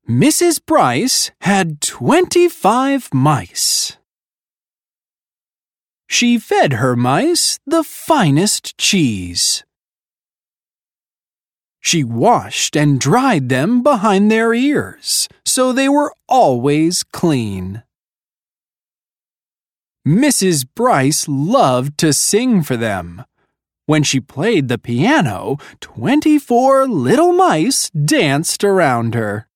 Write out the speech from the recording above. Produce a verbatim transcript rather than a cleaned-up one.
Missus Bryce had twenty-five mice. She fed her mice the finest cheese. She washed and dried them behind their ears, so they were always clean. Missus Bryce loved to sing for them. When she played the piano, twenty-four little mice danced around her.